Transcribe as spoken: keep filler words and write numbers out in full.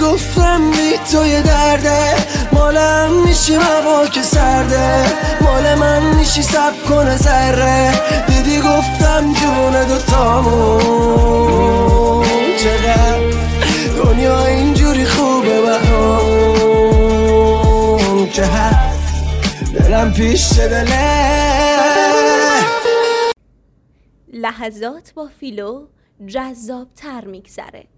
گفتم بی توی درده، مالم میشی هوا که سرده، مال من میشی سب کنه ذره. دیدی گفتم جون دوتامون چقدر دنیا اینجوری خوبه بهام که هست دلم پیش دله. لحظات با فیلو جذاب تر میگذره.